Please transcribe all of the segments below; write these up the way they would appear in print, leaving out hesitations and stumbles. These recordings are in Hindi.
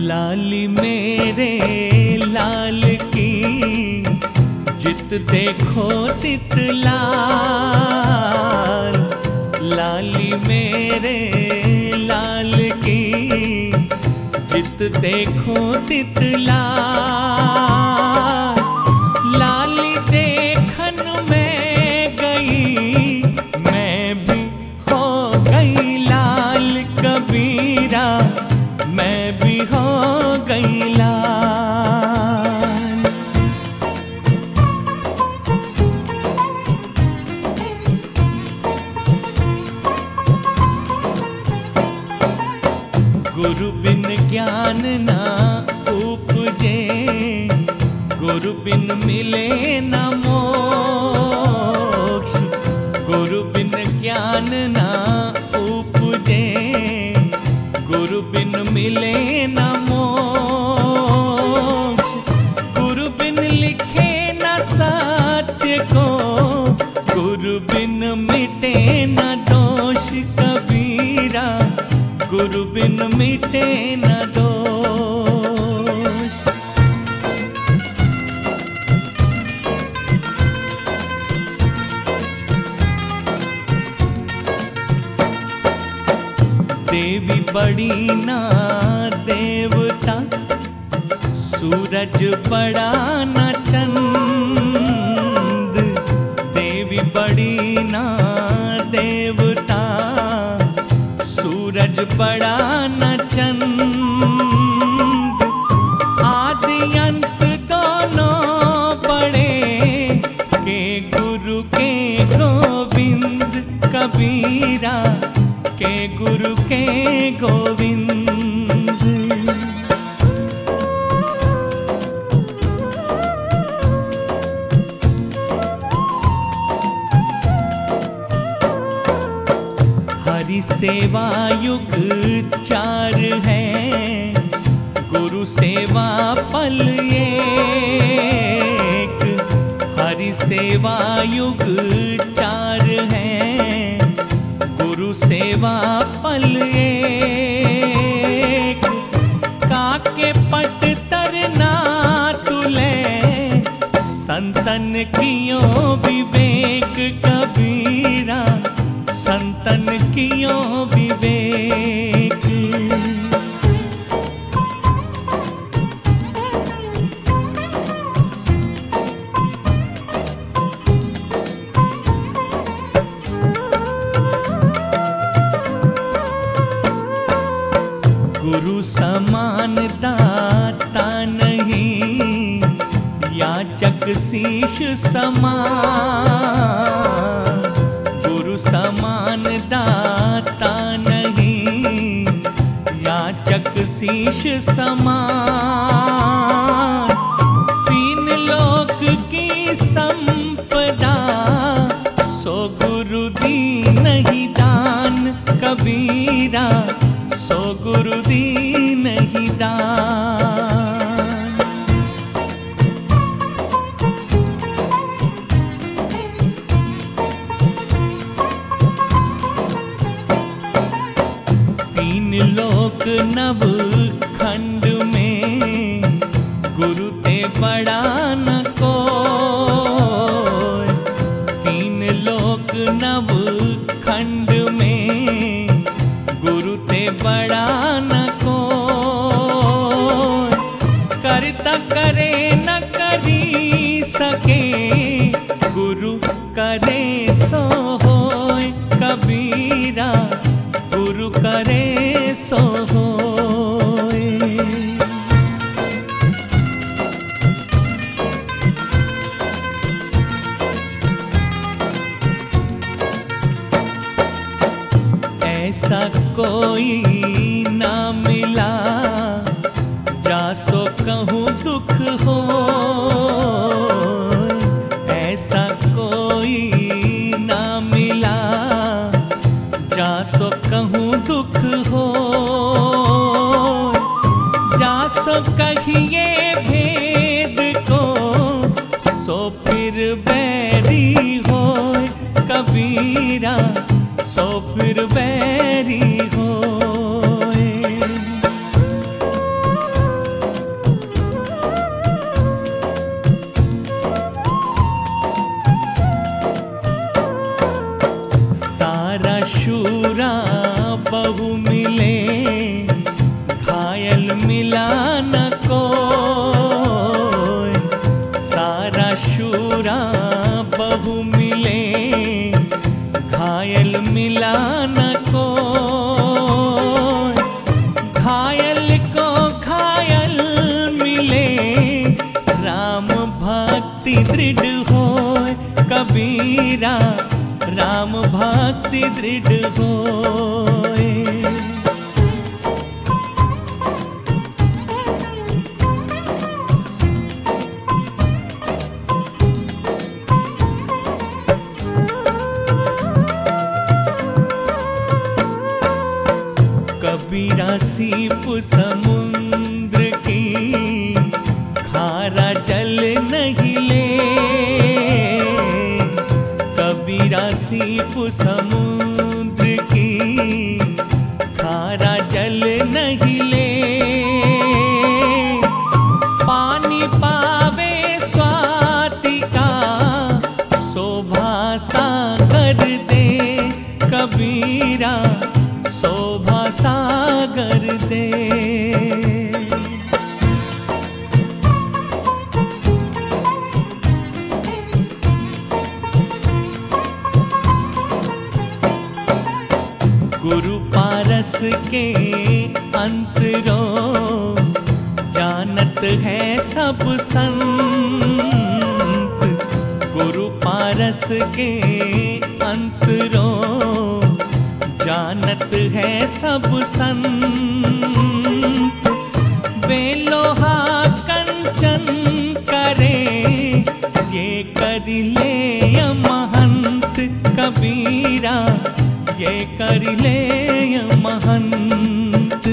लाली मेरे लाल की जित देखो तित लाल। लाली मेरे लाल की जित देखो तित लाल। लाली देखन में गई मैं भी हो गई लाल कबीरा, मैं भी हो गई लाल। गुरु बिन ज्ञान ना उपजे, गुरु बिन मिले न मोक्ष। गुरु बिन ज्ञान ना उपजे, गुरु बिन मिले न मोक्ष। गुरु बिन लिखे न सत्य को, गुरु बिन मिटे न दोष कबीरा, गुरु बिन मिटे न दोष। देवी बड़ी ना देवता, सूरज बड़ा ना चंद। देवी बड़ी ना देवता, सूरज बड़ा न चंद। आदि अंत दोनों बड़े, के गुरु के गोविंद कबीरा, के गुरु के गोविंद। हरि सेवा युग 4 है, गुरु सेवा पल एक। हरि सेवा युग 4 है, गुरु सेवा पल एक। काके पट तरना तुले, संतन कियो विवेक कबीरा, संतन कियो विवेक। गुरु समान दाता नहीं, याचक शीश समान। गुरु समान दाता नहीं, याचक शीश समान। 3 लोक की संपदा, सो गुरु दीन ही दान कबीरा, सो गुरु दीन ही दान। लोक नव खंड में, गुरु ते बड़ा न कोई। 3 लोक नव खंड में, गुरु ते बड़ा न कोई। करता करे न करी सके, गुरु करे सो होय कबीरा, गुरु करे सो होय। ऐसा कोई ना मिला, जासो कहूँ दुख हो। ऐसा कोई ना मिला, जासो कहूँ दुख हो। जासो कहिए भेद को, सो फिर बैरी हो कबीरा, सो फिर बैरी हो। भक्ति दृढ़ होए। कबीरा सीप समुद्र की खारा जल नहीं ले, कबीरा सीप समुद्र की खारा जल नहीं ले। पानी पावे स्वाति का शोभा सागर दे, कबीरा शोभा सागर दे। गुरु पारस के अंतरों जानत है सब संत, गुरु पारस के अंतरों जानत है सब संत। वे लोहा कंचन करे ये कर ले महंत, कबीरा ये कर ले महंत।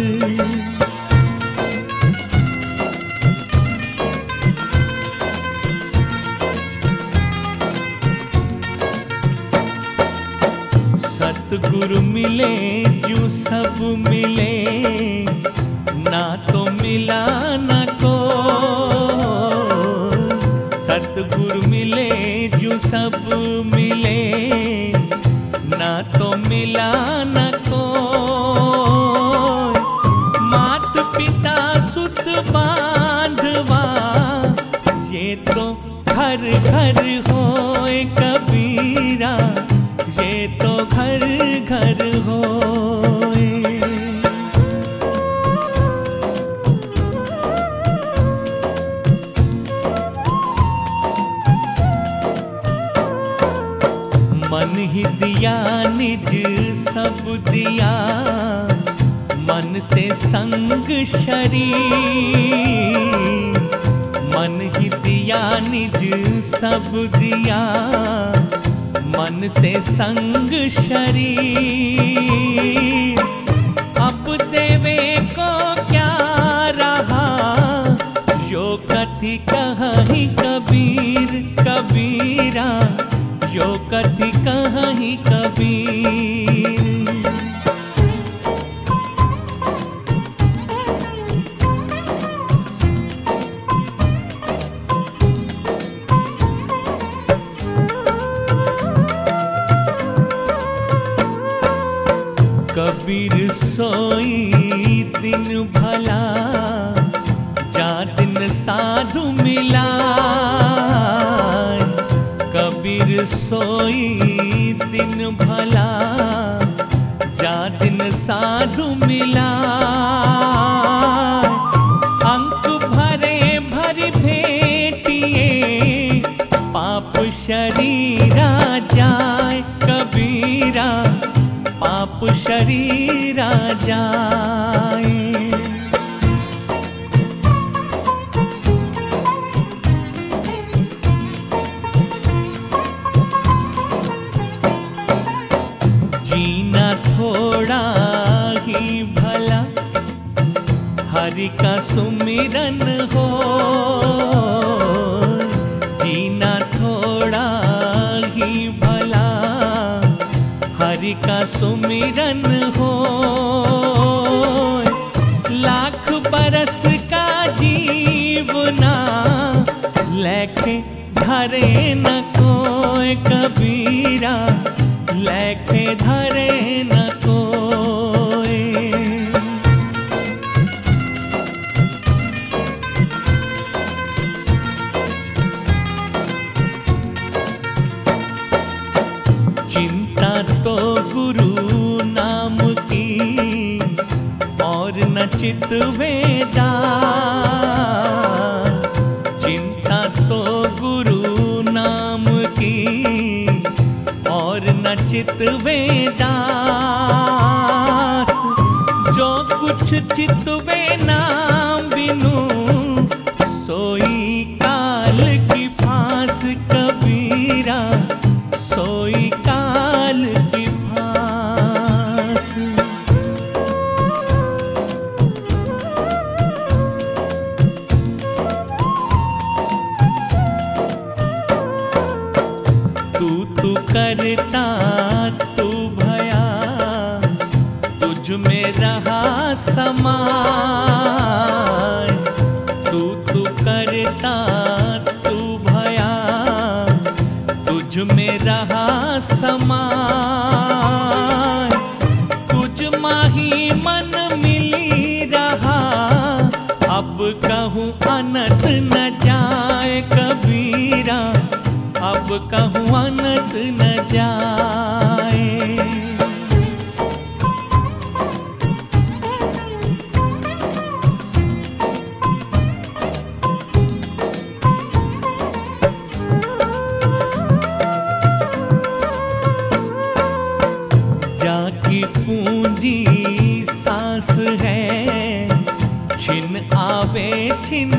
सतगुरु मिले जो सब मिले, ना तो मिला ना को। सतगुरु मिले जो सब मिले, ना तो मिला न को। मात पिता सुत बांधवा ये तो घर घर होए, कबीरा ये तो घर घर होए। मन ही दिया निज सब दिया, मन से संग शरीर। मन ही दिया निज सब दिया, मन से संग शरीर। अब देवे को क्या रहा, यो कथि कहीं कबीर, कबीरा यो कथि कहीं कबीर। कबीर सोई दिन भला, जा दिन साधु मिला। कबीर सोई दिन भला, जा दिन साधु मिला। अंक भरे भरी भेटिए, पाप शरीरा जाए, कबीरा पाप शरीरा जाए। जीना थोड़ा ही भला, हरि का सुमिरन हो। जीना थोड़ा ही भला, हरि का सुमिरन हो। लाख बरस का जीवना, लेखे धरे न कोई, कबीरा लेखे धरे न कोई। चिंता तो गुरु नाम की, और न चित वेदा। चिंता तो गुरु नाम की, और न चितवे दास, जो कुछ चितवे नाम बिनु, सोई काल की फांस कबीरा, सोई काल की फांस। तू करता तू भया, तुझ में रहा समाय। तू करता तू भया, तुझ में रहा समाय। तुझ माही मन मिली रहा, अब कहूँ अनंत न जाए कबीरा, अब कहूँ अनंत न जाए। जाकी पूंजी सांस है, छिन आवे छिन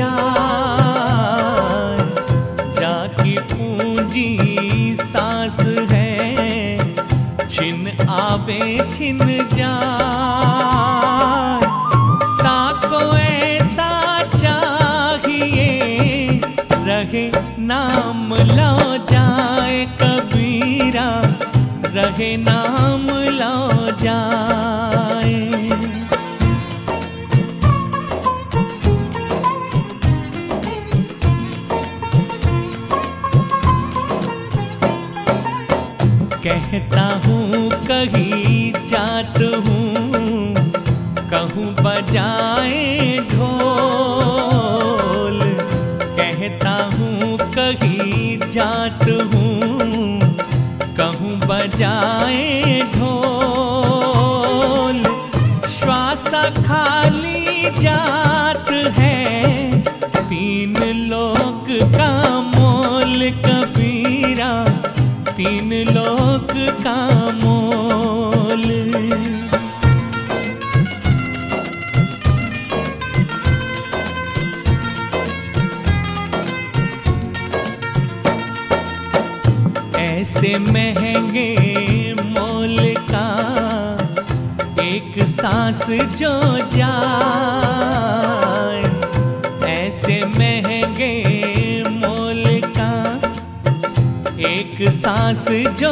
जाए। जाकी पूंजी सांस है, छिन आवे छिन जाए। ताको ऐसा चाहिए, रहे नाम लो जाए कबीरा, रहे नाम लो जाए। कहता हूँ कहीं जात हूँ, कहूँ बजाए ढोल। कहता हूँ कहीं जात हूँ, कहूँ बजाए ढोल। श्वासा खाली जात है, तीन लोक का मोल कबीरा, तीन लोक का मोल। ऐसे महंगे मोल का एक सांस जो जाए, ऐसे महंगे मोल का एक सांस जो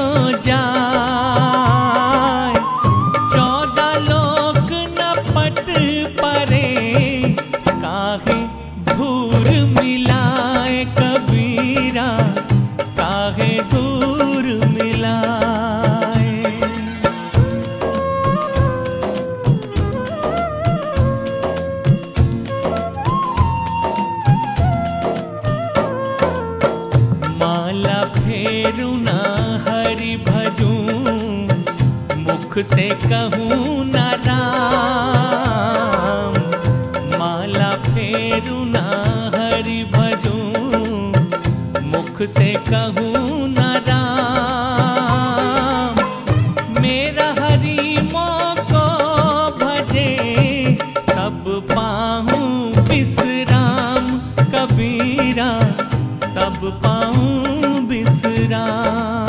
जाए। 14 लोक न पट परे, काहे धूर मिलाए कबीरा, काहे धूर मिलाए। माला फेरू ना हरि भजूं, मुख से कहूँ ना राम। माला फेरू ना हरि भजूं, मुख से कहूँ ना राम। मेरा हरि मोको भजे, तब पाऊँ विश्राम कबीरा, तब पाऊँ विश्राम।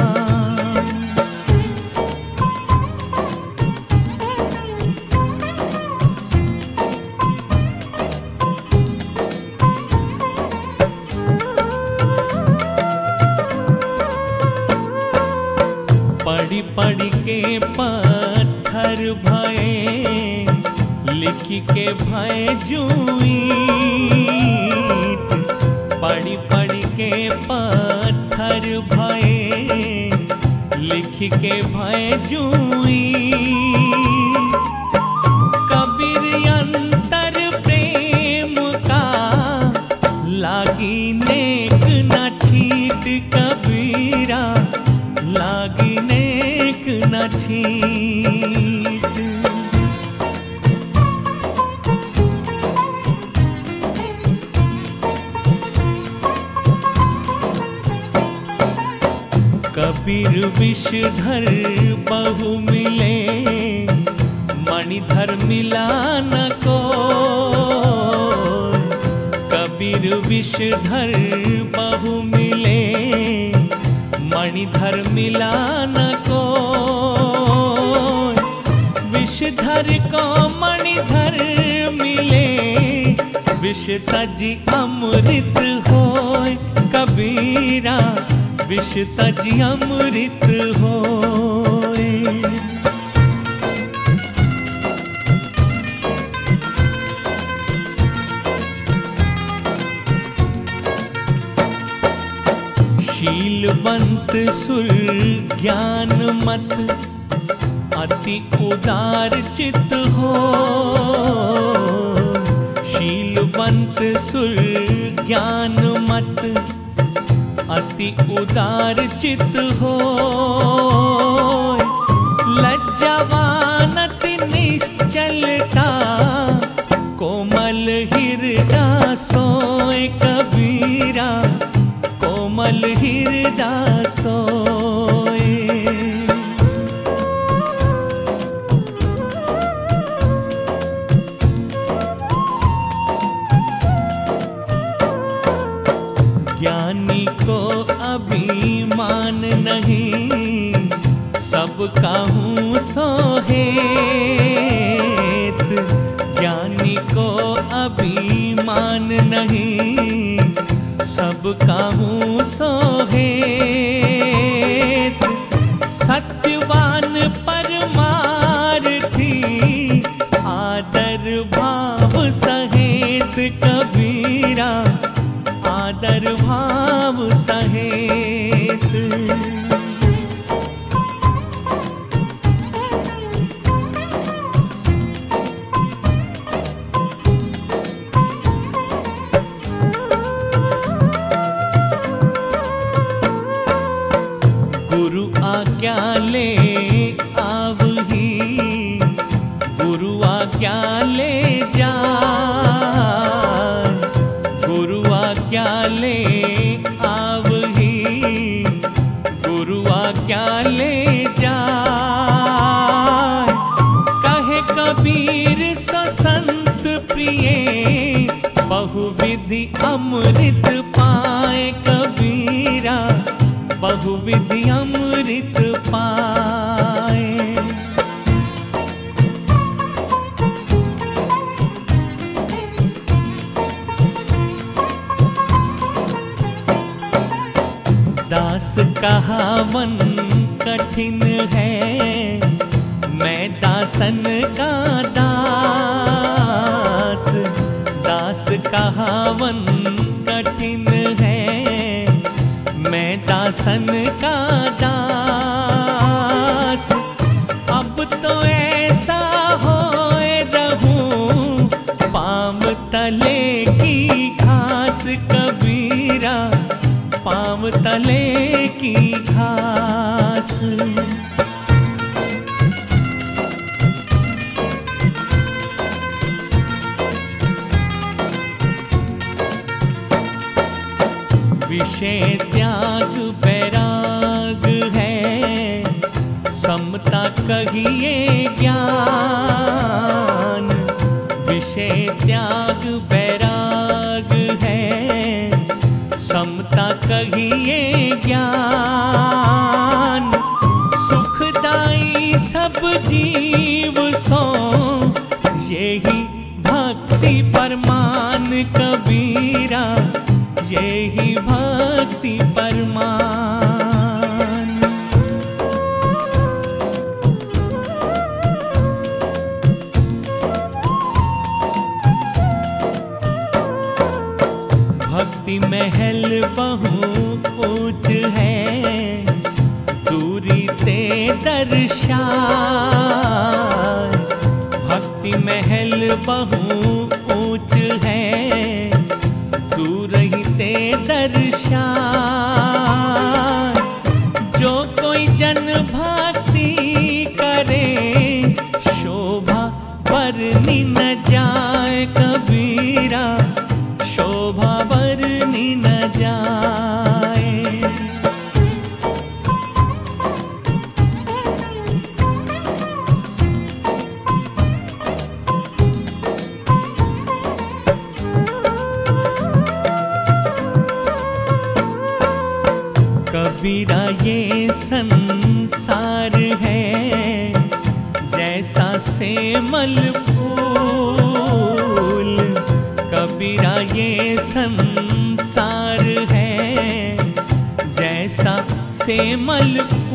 पढ़ी पढ़ी के पत्थर भये, लिखी के भय जूईट। पढ़ी पढ़ी के पत्थर भये, लिखी के भय जूईट। कबीर अंतर प्रेम का, लागी नेक न छीट कबीरा, लागी नेक न छीट। कबीर विषधर बहु मिले, मणिधर मिला न कोई। कबीर विषधर बहु मिले, मणिधर मिला न कोई। विषधर को मणिधर मिले, विष तजी अमृत होय। कबीरा विष तजी अमृत होय। शीलवंत सुर ज्ञान मत, अति उदार चित हो। शीलवंत सुर ज्ञान मत, अति उदार चित हो। लज्जावान अति निश्चलता, कोमल हृदय सोए। कबीरा कोमल हृदय सोए। ज्ञानी को अभिमान नहीं, सबका हूँ सोहेत। ज्ञानी को अभिमान नहीं, सबका हूँ सोहेत। सत्यवान परमार्थी, आदर भाव सहेत। कबीरा आदर भाव सहेत। गुरु आज्ञा ले आवही, गुरु आज्ञा ले जा। गुरु आज्ञा ले आवही, गुरु आज्ञा ले जा। कहे कबीर सो संत प्रिय, बहुविधि अमृत पाए। कबीरा बहुविधि अमृत पाए। दास कहावन कठिन है, मैं दासन का दास। दास कहावन कठिन है, मैं दासन का दास। अब तो ऐसा होए रहूं, पाम तले की घास। कबीरा पाम तले की घास। विषय त्याग बैराग है, समता कहिए ज्ञान। विषय त्याग बैराग है, समता कहिए ज्ञान। सुखदाई सब जीव सो, यही भक्ति परमान। कबीरा यही भक्ति परमान। भक्ति महल बहु ऊंच है, दूरी ते दर्शान। भक्ति महल बहु ऊंच है, दूर ही ते दर्शान। जो कोई जन भक्ति करे, शोभा बरनी न जाए। कबीरा शोभा बरनी न जाए। कबीरा ये संसार है जैसा सेमल फूल। कबीरा ये संसार है जैसा सेमल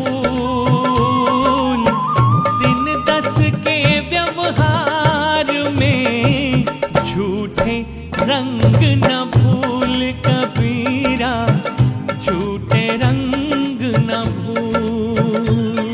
फूल। दिन 10 के व्यवहार में झूठे रंग न भूल। कबीरा झूठे रंग न भूल।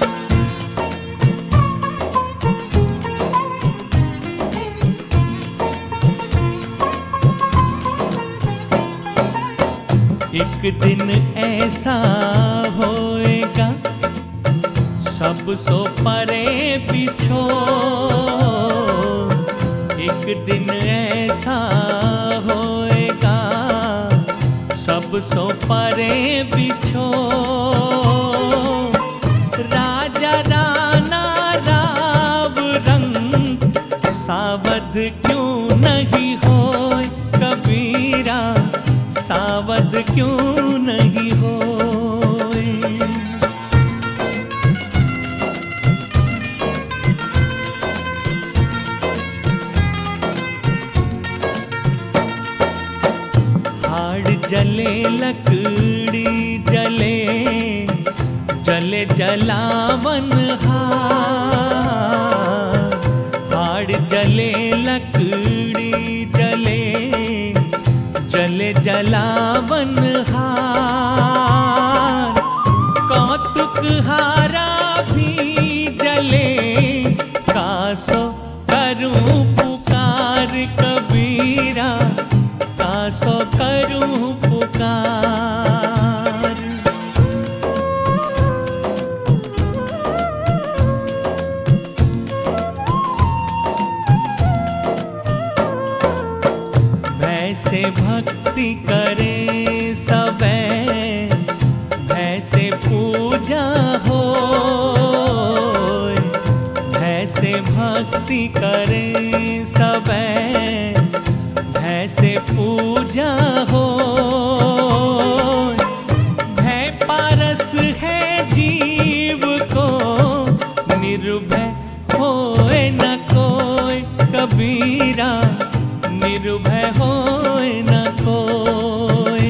एक दिन ऐसा होएगा सब सो परे बिछो। एक दिन ऐसा होएगा सब सो परे बिछो। राजा राणा राव रंग सावध क्यों नहीं होए। कबीरा सावध क्यों नहीं होए। हाड़ जले लकड़ी जले जले जलावन हाड़ जले लकड़ी जले जले जलावन हार। कौतुक हारा भी जले कासो करूं पुकार। कबीरा कासो करूं पुकार। वैसे भक्ति करे सबे वैसे पूजा हो। वैसे भक्ति करे सबे वैसे पूजा हो। भय पारस है जीव को निर्भय होए न कोई। कबीरा निर्भय होए न कोई।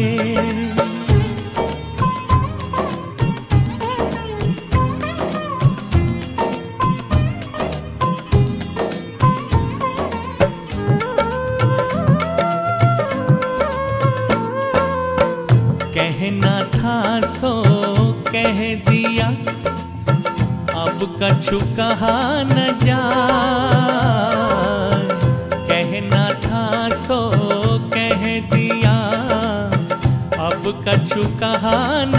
कहना था सो कह दिया अब कछु कहा न जाए। कहना था सो कह दिया अब कछु कहा न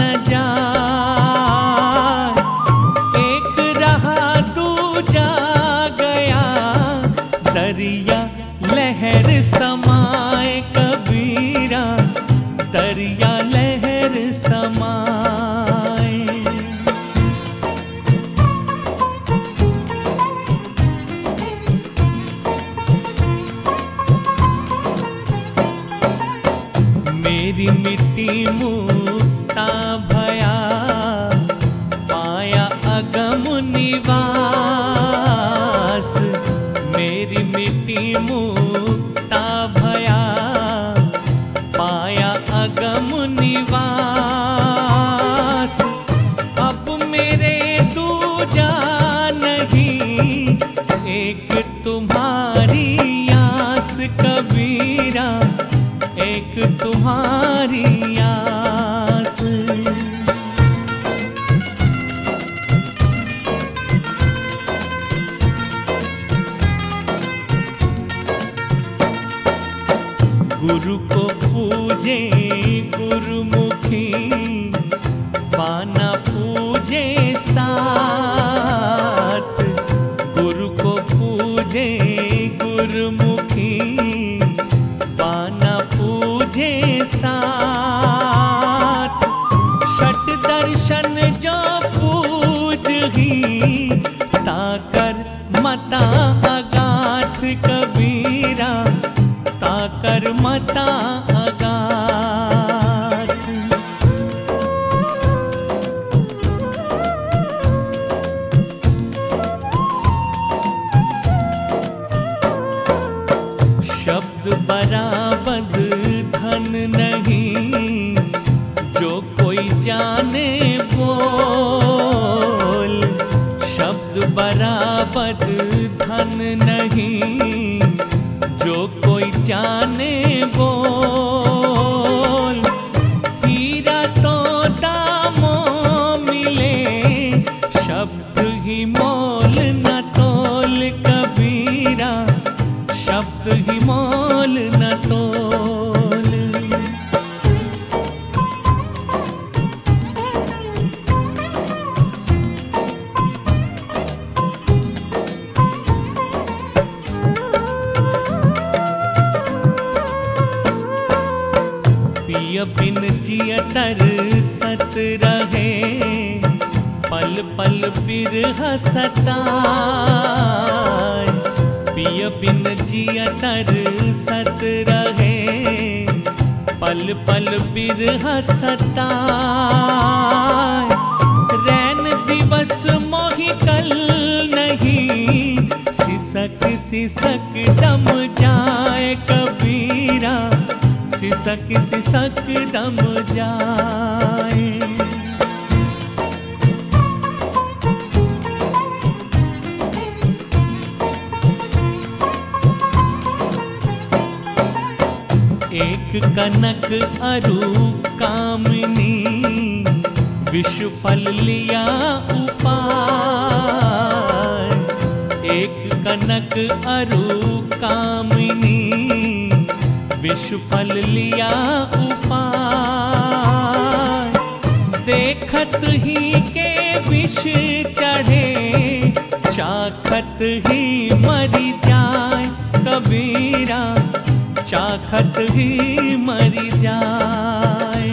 जाए। एक रहा दूजा गया दरिया लहर समाए। कबीरा दरिया लहर समाए। मेरी मिट्टी मुक्ता भया पाया अगम निवास। मेरी मिट्टी मुक्ता भया पाया अगम निवास। अब मेरे दूजा नहीं एक तुम्हारी आस। कबीरा एक तुम्हारी आस। गुरु को पूजे गुरुमुखी पाना पूजे साथ। गुरु को पूजे गुरुमुखी पाना पूजे साथ। षट दर्शन जो पूज ही ताकर मता अगाथ। कबीरा ताकर मता अगाथ। शब्द बराबर धन नहीं, जो कोई जाने बोल। शब्द बराबर धन नहीं, जो कोई जाने बोल। हीरा तो दामों मिले, शब्द ही मोल न तोल कबीरा, शब्द ही मोल न तोल। पिय बिन जिय तरसत रहे, पल पल बिरह सताए। पिय बिन जिय तरसत रहे, पल पल बिरह सताए। रैन दिवस मोहि कल नहीं, सिसक सिसक दम जाए कबीरा, सिसक सिसक दम जाए। एक कनक अरु कामिनी, विष फल लिया उपाय। एक कनक अरु कामिनी, विष फल लिया उपाय। देखत ही के विष चढ़े, चाखत ही मरी जाए कबीरा, चाखत ही मरी जाए।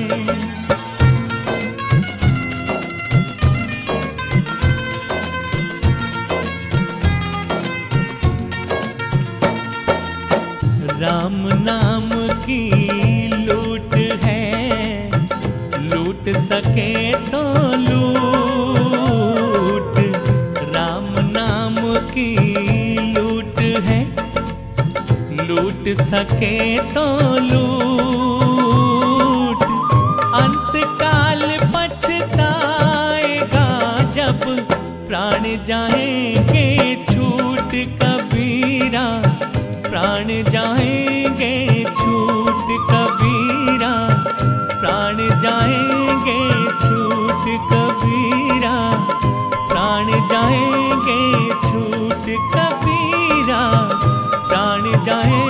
राम नाम की लूट है, लूट सके तो लूट। राम नाम की लूट है, लूट सके तो लूट। अंतकाल पछताएगा, जब प्राण जाएंगे छूट कबीरा, प्राण जाएंगे छूट कबीरा, प्राण जाएंगे छूट कबीरा, प्राण जाएंगे छूट कबीरा, प्राण जाए